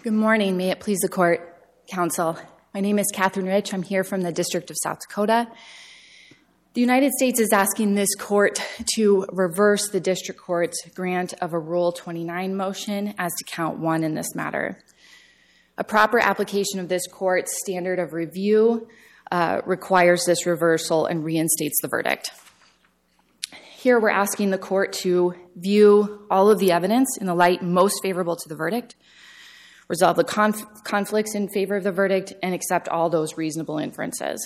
Good morning. May it please the court, counsel. My name is Catherine Rich. I'm here from the District of South Dakota. The United States is asking this court to reverse the district court's grant of a Rule 29 motion as to count 1 in this matter. A proper application of this court's standard of review requires this reversal and reinstates the verdict. Here we're asking the court to view all of the evidence in the light most favorable to the verdict, resolve the conflicts in favor of the verdict, and accept all those reasonable inferences.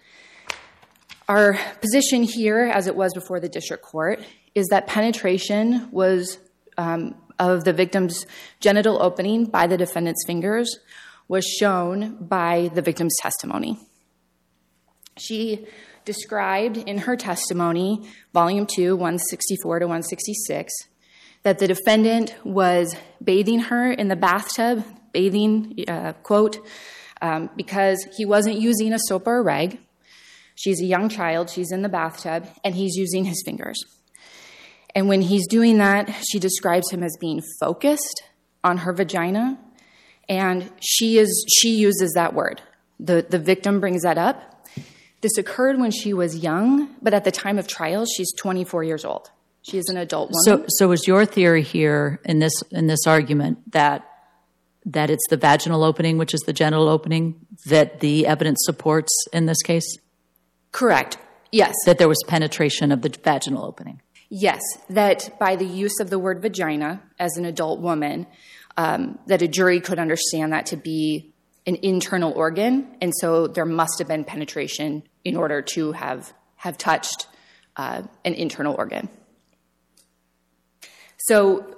Our position here, as it was before the district court, is that penetration was of the victim's genital opening by the defendant's fingers was shown by the victim's testimony. She described in her testimony, Volume 2, 164 to 166, that the defendant was bathing her in the bathtub, quote, because he wasn't using a soap or a rag. She's a young child, she's in the bathtub, and he's using his fingers. And when he's doing that, she describes him as being focused on her vagina, and she uses that word. The victim brings that up. This occurred when she was young, but at the time of trial, she's 24 years old. She is an adult woman. So is your theory here in this argument that it's the vaginal opening, which is the genital opening, that the evidence supports in this case? Correct. Yes. That there was penetration of the vaginal opening? Yes. That by the use of the word vagina as an adult woman, that a jury could understand that to be an internal organ, and so there must have been penetration in order to have touched an internal organ. So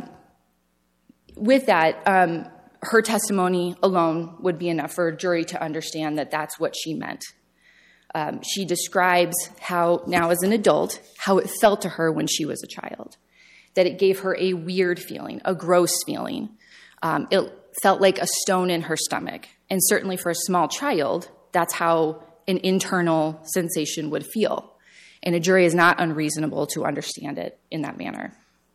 with that, her testimony alone would be enough for a jury to understand that that's what she meant. She describes how, now as an adult, how it felt to her when she was a child, that it gave her a weird feeling, a gross feeling. It felt like a stone in her stomach. And certainly for a small child, that's how an internal sensation would feel. And a jury is not unreasonable to understand it in that manner.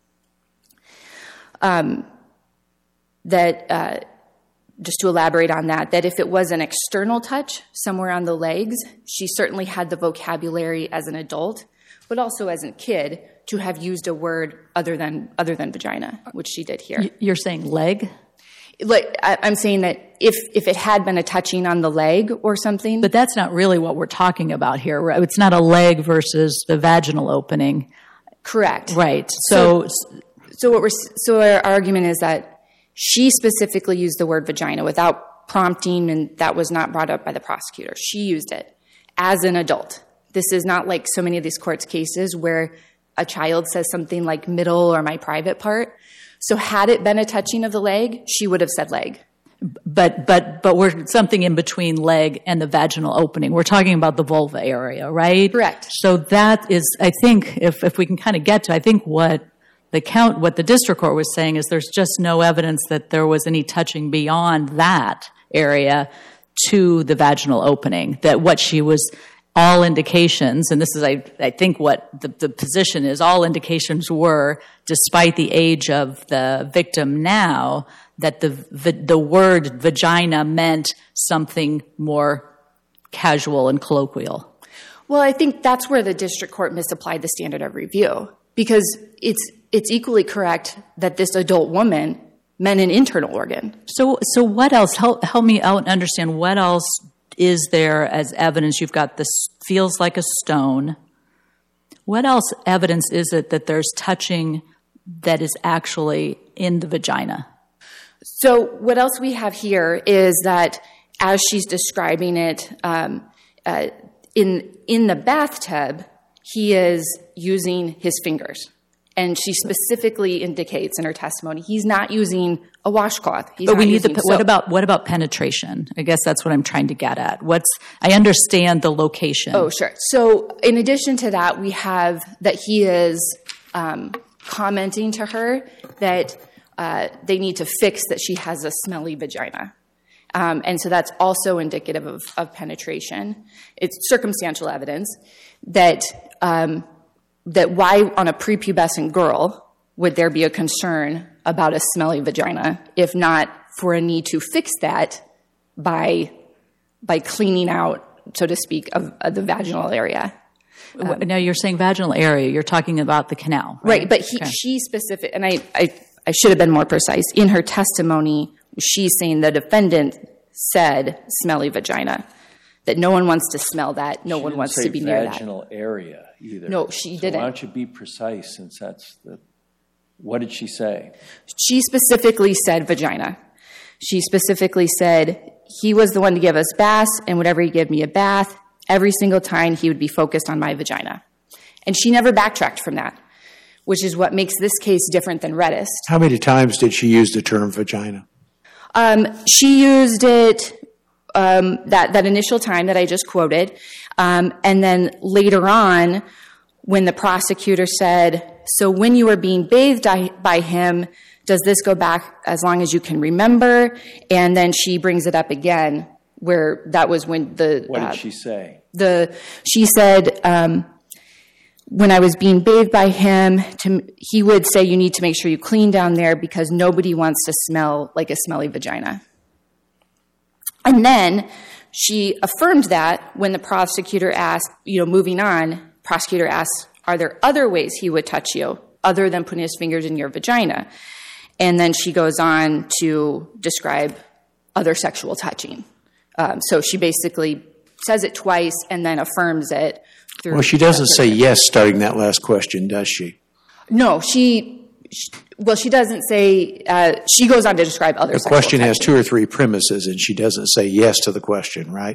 Just to elaborate on that if it was an external touch somewhere on the legs, she certainly had the vocabulary as an adult, but also as a kid, to have used a word other than vagina, which she did here. You're saying leg? Like, I'm saying that if it had been a touching on the leg or something. But that's not really what we're talking about here, right? It's not a leg versus the vaginal opening. Correct. Right. So our argument is that she specifically used the word vagina without prompting, and that was not brought up by the prosecutor. She used it as an adult. This is not like so many of these courts cases where a child says something like middle or my private part. So had it been a touching of the leg, she would have said leg. But we're something in between leg and the vaginal opening. We're talking about the vulva area, right? Correct. So that is, I think, if we can kind of get to, I think what the district court was saying is there's just no evidence that there was any touching beyond that area to the vaginal opening. That what she was, all indications, and this is, I think, what the position is, all indications were, despite the age of the victim now, that the word vagina meant something more casual and colloquial. Well, I think that's where the district court misapplied the standard of review, because it's equally correct that this adult woman meant an internal organ. So what else? Help me out and understand what else is there as evidence? You've got this feels like a stone. What else evidence is it that there's touching that is actually in the vagina? So what else we have here is that as she's describing it, in the bathtub, he is using his fingers. And she specifically indicates in her testimony he's not using a washcloth. But we need what about penetration? I guess that's what I'm trying to get at. I understand the location. Oh, sure. So in addition to that, we have that he is commenting to her that they need to fix that she has a smelly vagina. And so that's also indicative of penetration. It's circumstantial evidence that why on a prepubescent girl would there be a concern about a smelly vagina, if not for a need to fix that by cleaning out, so to speak, of the vaginal area. Now you're saying vaginal area. You're talking about the canal, right? But she specific, and I should have been more precise. In her testimony, she's saying the defendant said smelly vagina, that no one wants to smell that, no one wants to be near that. Vaginal area either. No, she didn't. Why don't you be precise, since that's the... What did she say? She specifically said vagina. She specifically said he was the one to give us baths, and whenever he gave me a bath, every single time he would be focused on my vagina. And she never backtracked from that, which is what makes this case different than Redist. How many times did she use the term vagina? She used it that initial time that I just quoted, and then later on when the prosecutor said, so when you were being bathed by him, does this go back as long as you can remember? And then she brings it up again, where that was when the... What did she say? She said, when I was being bathed by him, he would say, you need to make sure you clean down there because nobody wants to smell like a smelly vagina. And then she affirmed that when the prosecutor asked, moving on, prosecutor asked, are there other ways he would touch you other than putting his fingers in your vagina? And then she goes on to describe other sexual touching. So she basically says it twice and then affirms it. Well, she doesn't say yes starting that last question, does she? No, she doesn't say, she goes on to describe other sexual touching. The question has 2 or 3 premises, and she doesn't say yes to the question, right?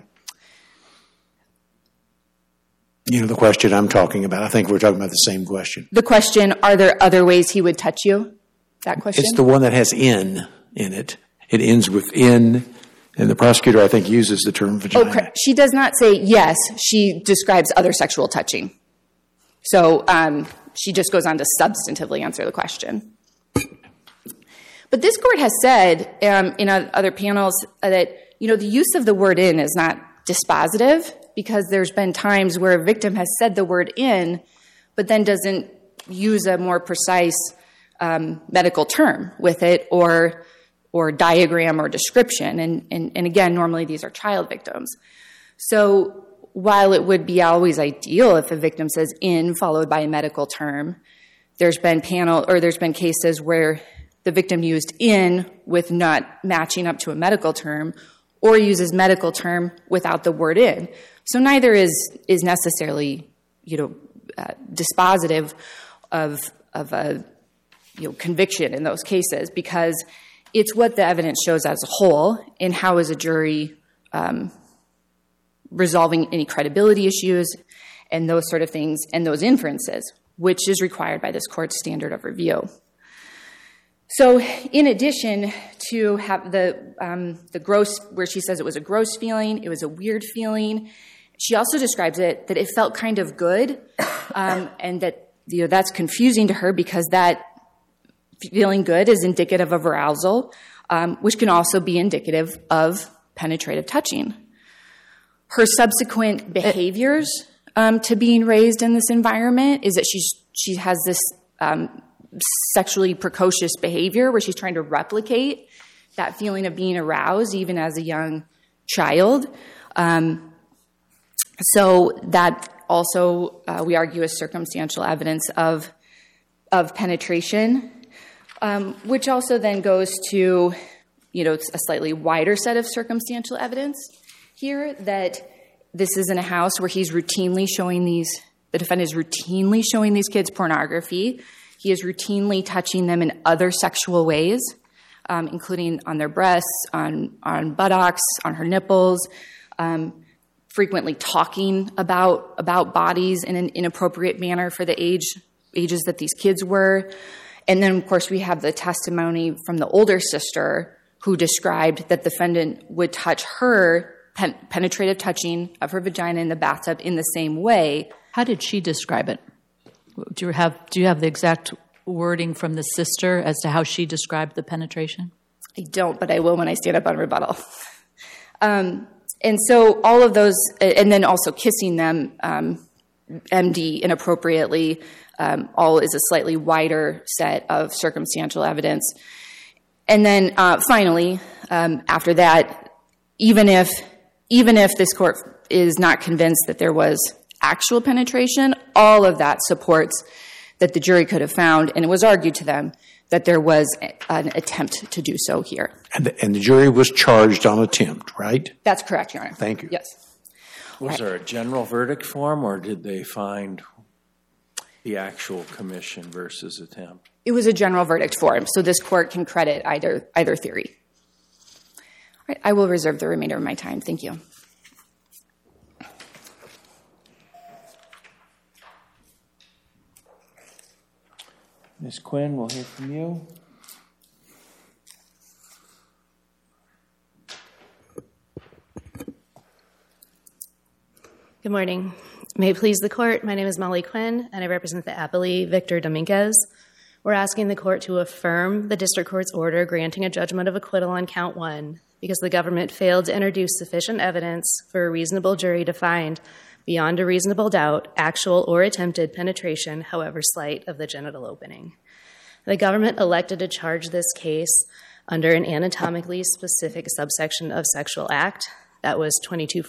The question I'm talking about. I think we're talking about the same question. The question, are there other ways he would touch you? That question? It's the one that has in it. It ends with in, and the prosecutor, I think, uses the term vagina. Okay. She does not say yes. She describes other sexual touching. So she just goes on to substantively answer the question. But this court has said in other panels that, the use of the word in is not dispositive, because there's been times where a victim has said the word in, but then doesn't use a more precise medical term with it or diagram or description. And again, normally these are child victims. So while it would be always ideal if a victim says in followed by a medical term, there's been cases where the victim used in with not matching up to a medical term, or uses medical term without the word in. So neither is necessarily, dispositive of a conviction in those cases, because it's what the evidence shows as a whole, and how is a jury resolving any credibility issues and those sort of things and those inferences, which is required by this court's standard of review. So in addition to have the gross, where she says it was a gross feeling, it was a weird feeling, she also describes it that it felt kind of good, and that that's confusing to her because that feeling good is indicative of arousal, which can also be indicative of penetrative touching. Her subsequent behaviors to being raised in this environment is that she has this sexually precocious behavior where she's trying to replicate that feeling of being aroused even as a young child. So that also, we argue, is circumstantial evidence of penetration, which also then goes to, a slightly wider set of circumstantial evidence here, that this is in a house where the defendant is routinely showing these kids pornography. He is routinely touching them in other sexual ways, including on their breasts, on buttocks, on her nipples, frequently talking about bodies in an inappropriate manner for the ages that these kids were. And then, of course, we have the testimony from the older sister who described that the defendant would touch her, penetrative touching of her vagina in the bathtub in the same way. How did she describe it? Do you have the exact wording from the sister as to how she described the penetration? I don't, but I will when I stand up on rebuttal. And so all of those, and then also kissing them MD inappropriately. All is a slightly wider set of circumstantial evidence. And then finally, after that, even if this court is not convinced that there was actual penetration, all of that supports that the jury could have found, and it was argued to them, that there was an attempt to do so here. And the jury was charged on attempt, right? That's correct, Your Honor. Thank you. Yes. Was there a general verdict form, or did they find the actual commission versus attempt? It was a general verdict form, so this court can credit either theory. All right, I will reserve the remainder of my time. Thank you. Ms. Quinn, we'll hear from you. Good morning. May it please the court, my name is Molly Quinn, and I represent the appellee, Victor Dominguez. We're asking the court to affirm the district court's order granting a judgment of acquittal on count 1 because the government failed to introduce sufficient evidence for a reasonable jury to find, beyond a reasonable doubt, actual or attempted penetration, however slight, of the genital opening. The government elected to charge this case under an anatomically specific subsection of sexual act. That was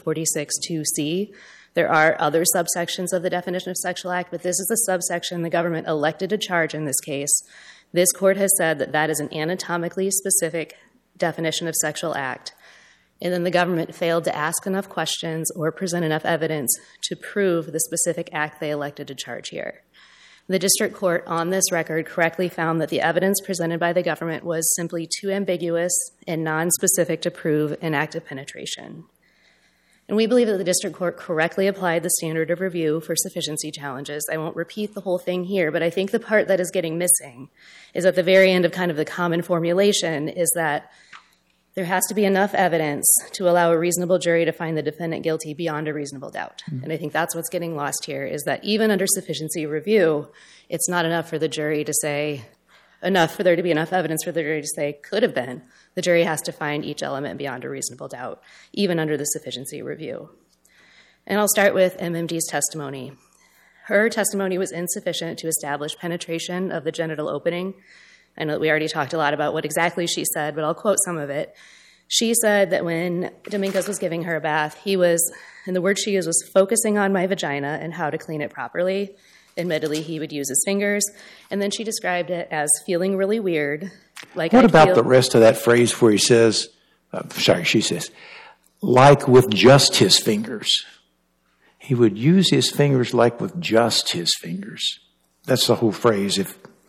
2246-2C. There are other subsections of the definition of sexual act, but this is the subsection the government elected to charge in this case. This court has said that that is an anatomically specific definition of sexual act. And then the government failed to ask enough questions or present enough evidence to prove the specific act they elected to charge here. The district court on this record correctly found that the evidence presented by the government was simply too ambiguous and nonspecific to prove an act of penetration. And we believe that the district court correctly applied the standard of review for sufficiency challenges. I won't repeat the whole thing here, but I think the part that is getting missing is at the very end of kind of the common formulation is that there has to be enough evidence to allow a reasonable jury to find the defendant guilty beyond a reasonable doubt. And I think that's what's getting lost here, is that even under sufficiency review, it's not enough for the jury to say, enough for there to be enough evidence for the jury to say could have been. The jury has to find each element beyond a reasonable doubt, even under the sufficiency review. And I'll start with MMD's testimony. Her testimony was insufficient to establish penetration of the genital opening. I know that we already talked a lot about what exactly she said, but I'll quote some of it. She said that when Dominguez was giving her a bath, he was, and the word she used was focusing on my vagina and how to clean it properly. Admittedly, he would use his fingers. And then she described it as feeling really weird. Like what about the rest of that phrase where he says, she says, like with just his fingers? He would use his fingers like with just his fingers. That's the whole phrase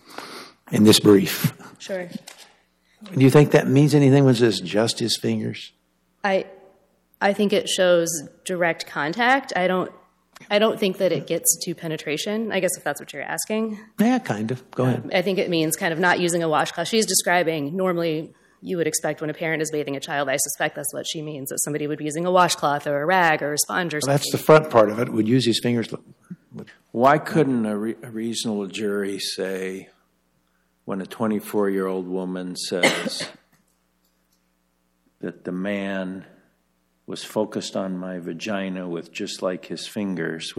in this brief. Sure. Do you think that means anything when it says just his fingers? I think it shows direct contact. I don't think that it gets to penetration, I guess if that's what you're asking. Yeah, kind of. Go ahead. I think it means kind of not using a washcloth. She's describing, normally you would expect when a parent is bathing a child, I suspect that's what she means, that somebody would be using a washcloth or a rag or a sponge or something. That's the front part of it, would use his fingers. Why couldn't a reasonable jury say, when a 24-year-old woman says that the man was focused on my vagina with just like his fingers,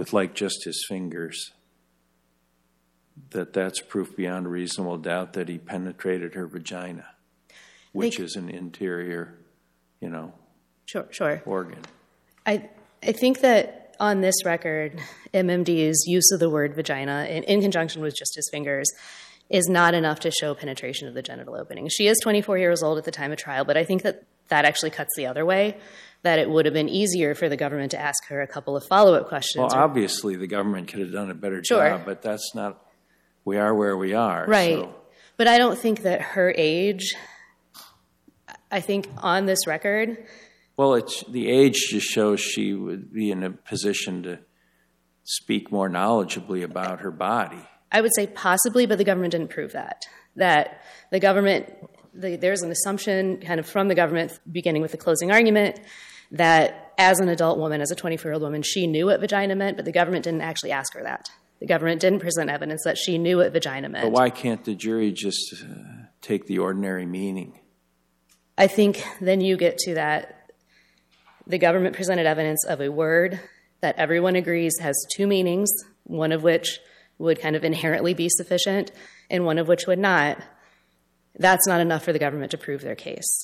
that that's proof beyond a reasonable doubt that he penetrated her vagina, which is an interior, Sure. organ. I think that on this record, MMD's use of the word vagina in conjunction with just his fingers is not enough to show penetration of the genital opening. She is 24 years old at the time of trial, but I think that actually cuts the other way, that it would have been easier for the government to ask her a couple of follow-up questions. Well, obviously the government could have done a better Sure. job, but that's not, we are where we are. Right. So. But I don't think that her age, I think on this record. Well, the age just shows she would be in a position to speak more knowledgeably about her body. I would say possibly, but the government didn't prove that. That the government, there's an assumption kind of from the government beginning with the closing argument that as an adult woman, as a 24-year-old woman, she knew what vagina meant, but the government didn't actually ask her that. The government didn't present evidence that she knew what vagina meant. But why can't the jury just take the ordinary meaning? I think then you get to that. The government presented evidence of a word that everyone agrees has two meanings, one of which would kind of inherently be sufficient and one of which would not, that's not enough for the government to prove their case.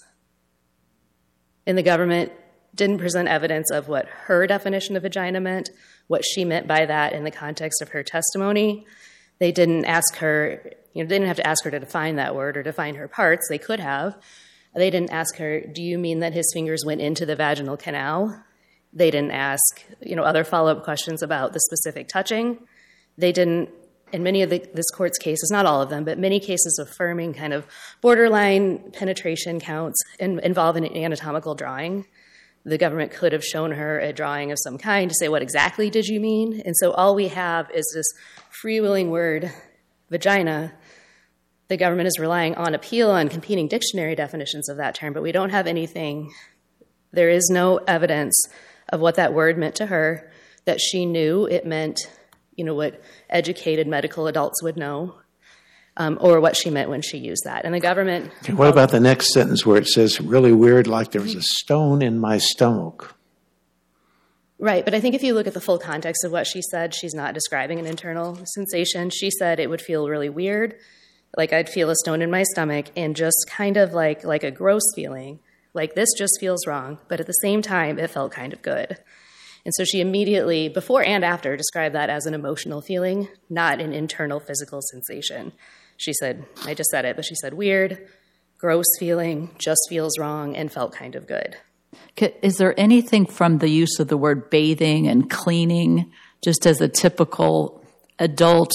And the government didn't present evidence of what her definition of vagina meant, what she meant by that in the context of her testimony. They didn't ask her, they didn't have to ask her to define that word or define her parts. They could have. They didn't ask her, do you mean that his fingers went into the vaginal canal? They didn't ask, other follow-up questions about the specific touching. They didn't, in many of this court's cases, not all of them, but many cases affirming kind of borderline penetration counts involve an anatomical drawing. The government could have shown her a drawing of some kind to say, what exactly did you mean? And so all we have is this freewheeling word, vagina. The government is relying on appeal on competing dictionary definitions of that term, but we don't have anything. There is no evidence of what that word meant to her, that she knew it meant, what educated medical adults would know, or what she meant when she used that. And the government... Okay, what about the next sentence where it says, really weird, like there was a stone in my stomach? Right, but I think if you look at the full context of what she said, she's not describing an internal sensation. She said it would feel really weird, like I'd feel a stone in my stomach, and just kind of like a gross feeling, like this just feels wrong, but at the same time, it felt kind of good. And so she immediately, before and after, described that as an emotional feeling, not an internal physical sensation. She said, I just said it, but she said weird, gross feeling, just feels wrong, and felt kind of good. Is there anything from the use of the word bathing and cleaning, just as a typical adult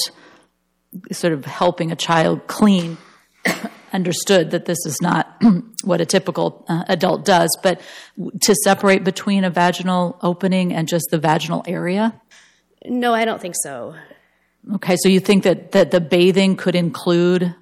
sort of helping a child clean, understood that this is not what a typical adult does, but to separate between a vaginal opening and just the vaginal area? No, I don't think so. Okay, so you think that the bathing could include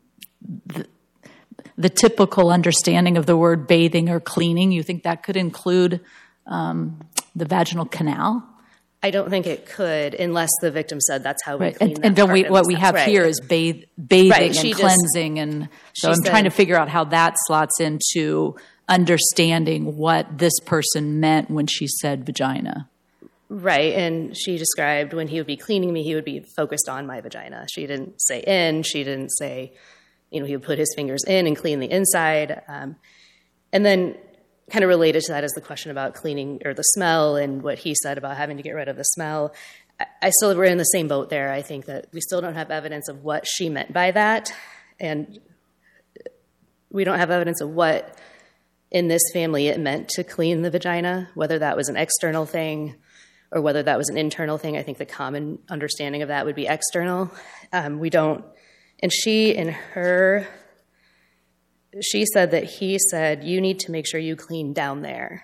the typical understanding of the word bathing or cleaning? You think that could include the vaginal canal? I don't think it could, unless the victim said that's how we right. clean And don't we? What we have right. here is bathing right. and cleansing, and so I'm trying to figure out how that slots into understanding what this person meant when she said vagina. Right, and she described when he would be cleaning me, he would be focused on my vagina. She didn't say in. She didn't say, he would put his fingers in and clean the inside. And then kind of related to that is the question about cleaning or the smell and what he said about having to get rid of the smell. We're in the same boat there. I think that we still don't have evidence of what she meant by that. And we don't have evidence of what in this family it meant to clean the vagina, whether that was an external thing or whether that was an internal thing. I think the common understanding of that would be external. We don't. And she said that he said, you need to make sure you clean down there.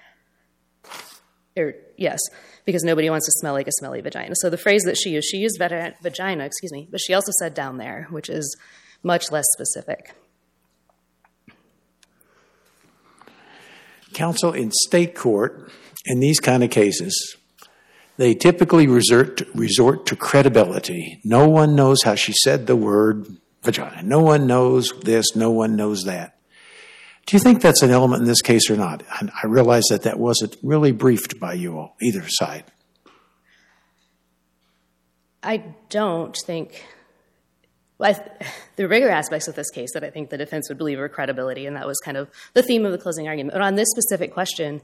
Yes, because nobody wants to smell like a smelly vagina. So the phrase that she used vagina, but she also said down there, which is much less specific. Counsel, in state court, in these kind of cases, they typically resort to credibility. No one knows how she said the word vagina. No one knows this. No one knows that. Do you think that's an element in this case or not? I realize that wasn't really briefed by you all, either side. I don't think... the bigger aspects of this case that I think the defense would believe are credibility, and that was kind of the theme of the closing argument. But on this specific question,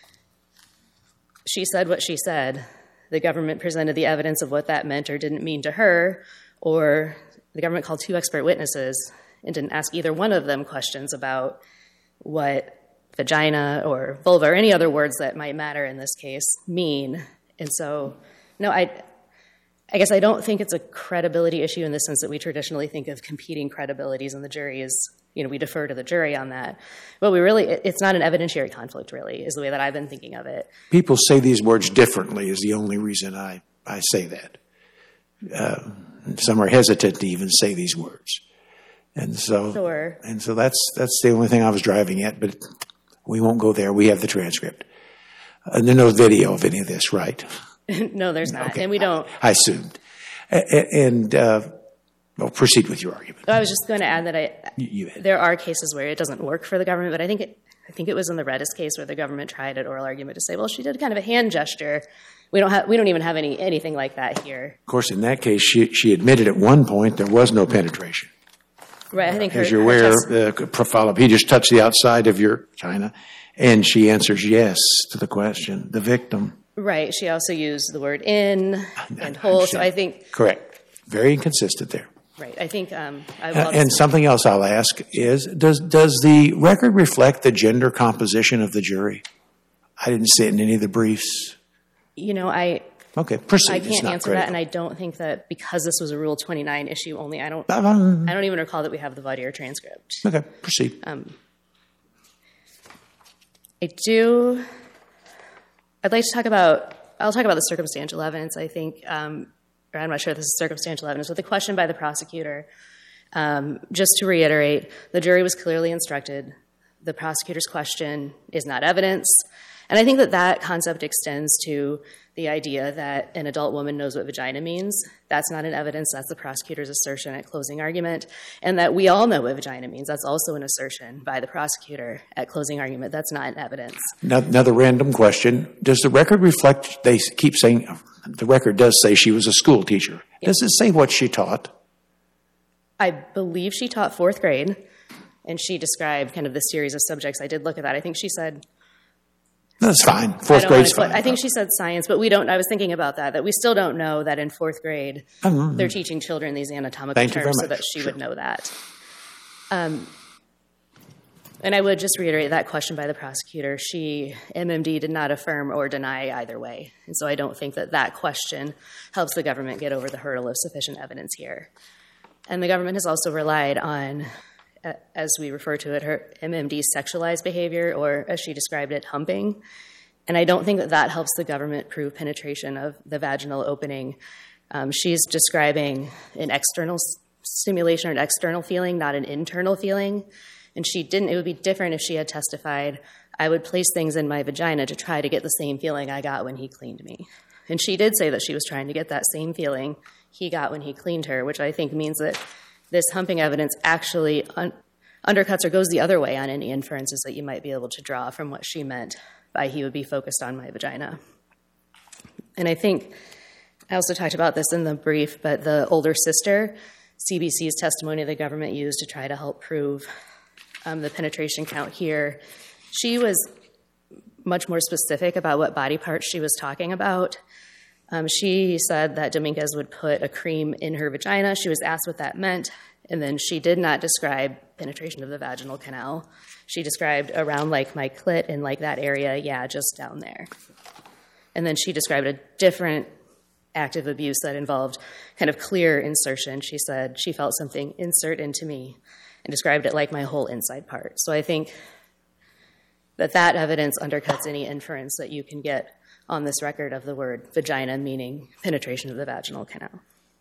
she said what she said. The government presented the evidence of what that meant or didn't mean to her, or the government called two expert witnesses and didn't ask either one of them questions about what vagina or vulva or any other words that might matter in this case mean. And so, no, I guess I don't think it's a credibility issue in the sense that we traditionally think of competing credibilities, and the jury is, we defer to the jury on that. But it's not an evidentiary conflict, really, is the way that I've been thinking of it. People say these words differently is the only reason I say that. Some are hesitant to even say these words. And so, sure. And so that's the only thing I was driving at, but we won't go there. We have the transcript. And there's no video of any of this, right? No, there's not. Okay. And we don't. I assumed. And proceed with your argument. I was just going to add that there are cases where it doesn't work for the government, but I think it was in the Redis case where the government tried at oral argument to say, well, she did kind of a hand gesture We don't even have anything like that here. Of course, in that case, she admitted at one point there was no penetration. Right, I think as you're aware, the profile, he just touched the outside of your vagina, and she answers yes to the question, the victim. Right, she also used the word in and whole, so I think... Correct. Very inconsistent there. Right, I think... and something else I'll ask is, does the record reflect the gender composition of the jury? I didn't see it in any of the briefs. Okay, proceed. I can't answer that, and I don't think that because this was a Rule 29 issue only, I don't even recall that we have the voir dire transcript. Okay, proceed. I'd like to talk about the circumstantial evidence, I think, or I'm not sure if this is circumstantial evidence, but the question by the prosecutor, just to reiterate, the jury was clearly instructed. The prosecutor's question is not evidence. And I think that concept extends to the idea that an adult woman knows what vagina means. That's not an evidence. That's the prosecutor's assertion at closing argument. And that we all know what vagina means. That's also an assertion by the prosecutor at closing argument. That's not an evidence. Another random question. Does the record reflect, they keep saying, the record does say she was a school teacher. Yes. Does it say what she taught? I believe she taught fourth grade, and she described kind of the series of subjects. I did look at that. I think she said... That's fine. Fourth grade's fine. I think she said science, but we don't. I was thinking about that we still don't know that in fourth grade they're teaching children these anatomical terms so that she would know that. And I would just reiterate that question by the prosecutor. MMD did not affirm or deny either way. And so I don't think that question helps the government get over the hurdle of sufficient evidence here. And the government has also relied on, as we refer to it, her MMD's sexualized behavior, or as she described it, humping. And I don't think that helps the government prove penetration of the vaginal opening. She's describing an external stimulation or an external feeling, not an internal feeling. And it would be different if she had testified, I would place things in my vagina to try to get the same feeling I got when he cleaned me. And she did say that she was trying to get that same feeling he got when he cleaned her, which I think means that this humping evidence actually undercuts or goes the other way on any inferences that you might be able to draw from what she meant by he would be focused on my vagina. And I think, I also talked about this in the brief, but the older sister, CBC's testimony the government used to try to help prove the penetration count here, she was much more specific about what body parts she was talking about. She said that Dominguez would put a cream in her vagina. She was asked what that meant, and then she did not describe penetration of the vaginal canal. She described around like my clit and like that area, yeah, just down there. And then she described a different act of abuse that involved kind of clear insertion. She said she felt something insert into me and described it like my whole inside part. So I think that evidence undercuts any inference that you can get on this record of the word vagina meaning penetration of the vaginal canal.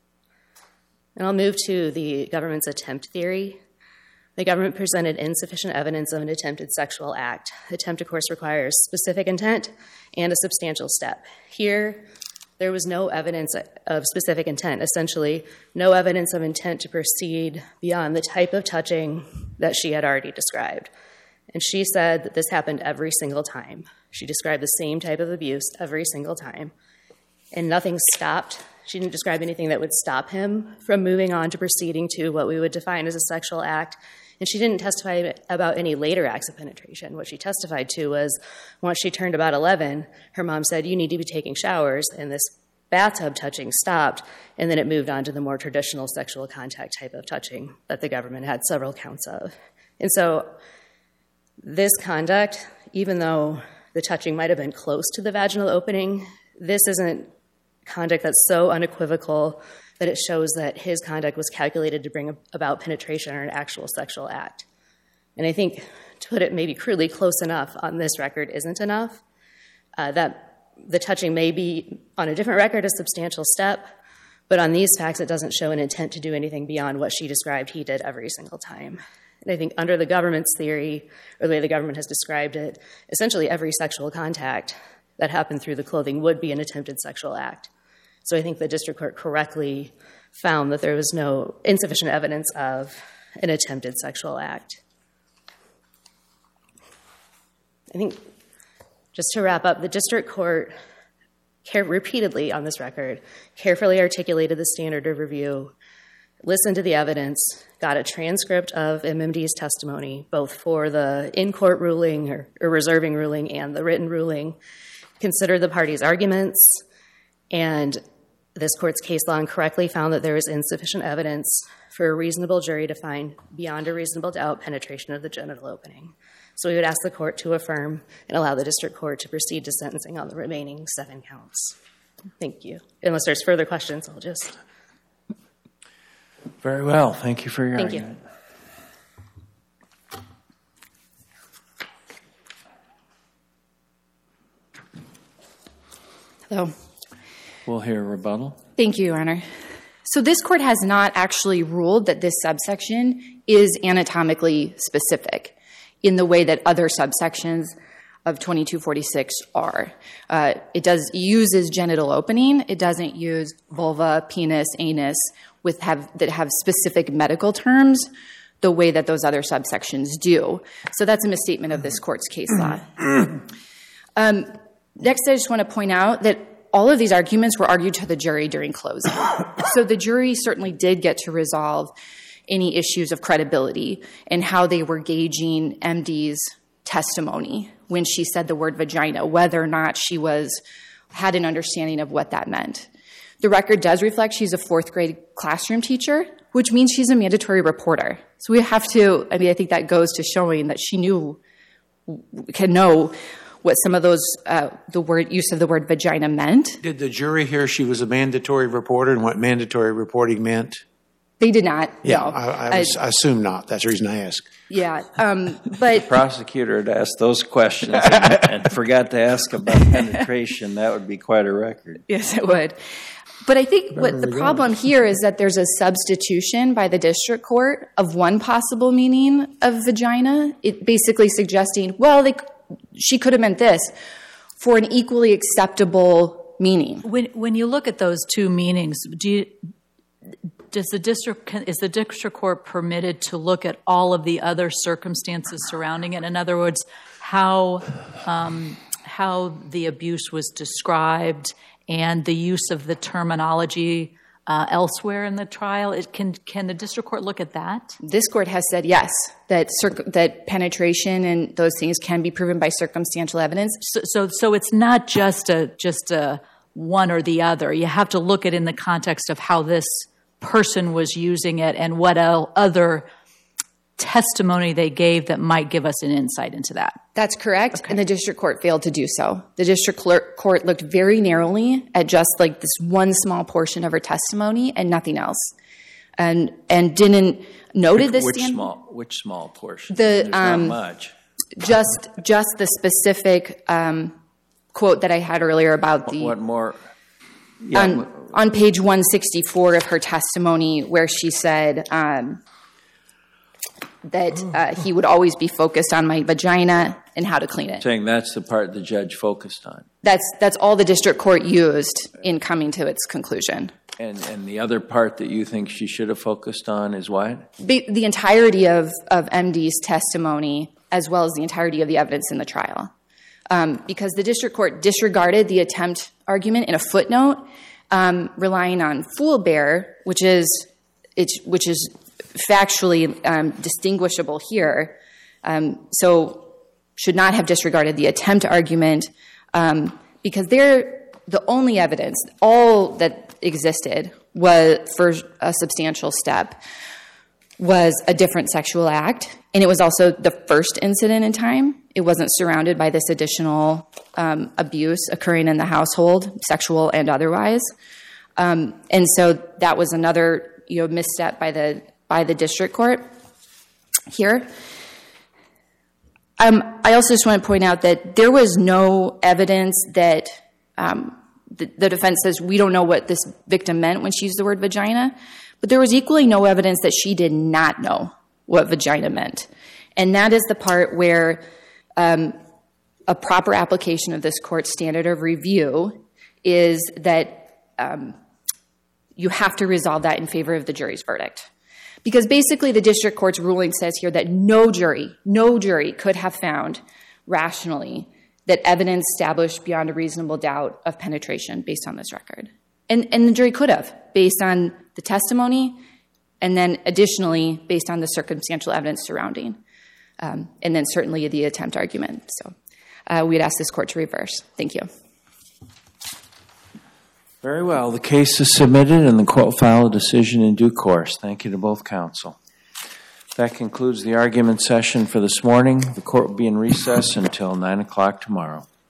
And I'll move to the government's attempt theory. The government presented insufficient evidence of an attempted sexual act. Attempt, of course, requires specific intent and a substantial step. Here, there was no evidence of specific intent, essentially no evidence of intent to proceed beyond the type of touching that she had already described. And she said that this happened every single time. She described the same type of abuse every single time. And nothing stopped. She didn't describe anything that would stop him from moving on to proceeding to what we would define as a sexual act. And she didn't testify about any later acts of penetration. What she testified to was once she turned about 11, her mom said, you need to be taking showers, and this bathtub touching stopped, and then it moved on to the more traditional sexual contact type of touching that the government had several counts of. And so this conduct, even though the touching might have been close to the vaginal opening, this isn't conduct that's so unequivocal that it shows that his conduct was calculated to bring about penetration or an actual sexual act. And I think to put it maybe crudely, close enough on this record isn't enough. That the touching may be on a different record a substantial step, but on these facts it doesn't show an intent to do anything beyond what she described he did every single time. And I think under the government's theory, or the way the government has described it, essentially every sexual contact that happened through the clothing would be an attempted sexual act. So I think the district court correctly found that there was no insufficient evidence of an attempted sexual act. I think just to wrap up, the district court repeatedly on this record, carefully articulated the standard of review, listened to the evidence, got a transcript of MMD's testimony, both for the in-court ruling or reserving ruling and the written ruling, considered the parties' arguments, and this court's case law incorrectly found that there was insufficient evidence for a reasonable jury to find beyond a reasonable doubt penetration of the genital opening. So we would ask the court to affirm and allow the district court to proceed to sentencing on the remaining 7 counts. Thank you. Unless there's further questions, I'll just... Very well. Thank you for your Thank argument. Hello. We'll hear a rebuttal. Thank you, Your Honor. So this court has not actually ruled that this subsection is anatomically specific in the way that other subsections of 2246 are. It uses genital opening. It doesn't use vulva, penis, anus that have specific medical terms the way that those other subsections do. So that's a misstatement of this court's case law. Next, I just want to point out that all of these arguments were argued to the jury during closing. So the jury certainly did get to resolve any issues of credibility and how they were gauging MD's testimony when she said the word vagina, whether or not she had an understanding of what that meant. The record does reflect she's a 4th grade classroom teacher, which means she's a mandatory reporter. So we have to, I think that goes to showing that she can know what some of those, use of the word vagina meant. Did the jury hear she was a mandatory reporter and what mandatory reporting meant? They did not. Yeah, no. I assume not. That's the reason I asked. Yeah, The but prosecutor had asked those questions and forgot to ask about penetration. That would be quite a record. yes, it would. But I think what the problem here is that there's a substitution by the district court of one possible meaning of vagina. It basically suggesting, well, she could have meant this for an equally acceptable meaning. When you look at those two meanings, is the district court permitted to look at all of the other circumstances surrounding it? In other words, how the abuse was described and the use of the terminology elsewhere in the trial? Can the district court look at that? This court has said yes, that penetration and those things can be proven by circumstantial evidence. So it's not just a one or the other. You have to look at it in the context of how this person was using it and what other testimony they gave that might give us an insight into that. That's correct, okay. And the district court failed to do so. The district court looked very narrowly at just like this one small portion of her testimony and nothing else, and didn't noted this. Which small portion? There's not much. Just the specific quote that I had earlier about the what more. Yeah. On page 164 of her testimony, where she said that he would always be focused on my vagina and how to clean it. Saying that's the part the judge focused on. That's all the district court used in coming to its conclusion. And the other part that you think she should have focused on is what? The entirety of MD's testimony, as well as the entirety of the evidence in the trial. Because the district court disregarded the attempt argument in a footnote, relying on Foolbear, which is factually distinguishable here, so should not have disregarded the attempt argument, because the only evidence, all that existed was for a substantial step, was a different sexual act, and it was also the first incident in time. It wasn't surrounded by this additional abuse occurring in the household, sexual and otherwise. And so that was another misstep by the district court here. I also just want to point out that there was no evidence that the defense says we don't know what this victim meant when she used the word vagina, but there was equally no evidence that she did not know what vagina meant. And that is the part where a proper application of this court's standard of review is that you have to resolve that in favor of the jury's verdict. Because basically the district court's ruling says here that no jury could have found rationally that evidence established beyond a reasonable doubt of penetration based on this record. And the jury could have, based on the testimony, and then additionally, based on the circumstantial evidence surrounding, and then certainly the attempt argument. So we'd ask this court to reverse. Thank you. Very well. The case is submitted and the court will file a decision in due course. Thank you to both counsel. That concludes the argument session for this morning. The court will be in recess until 9 o'clock tomorrow.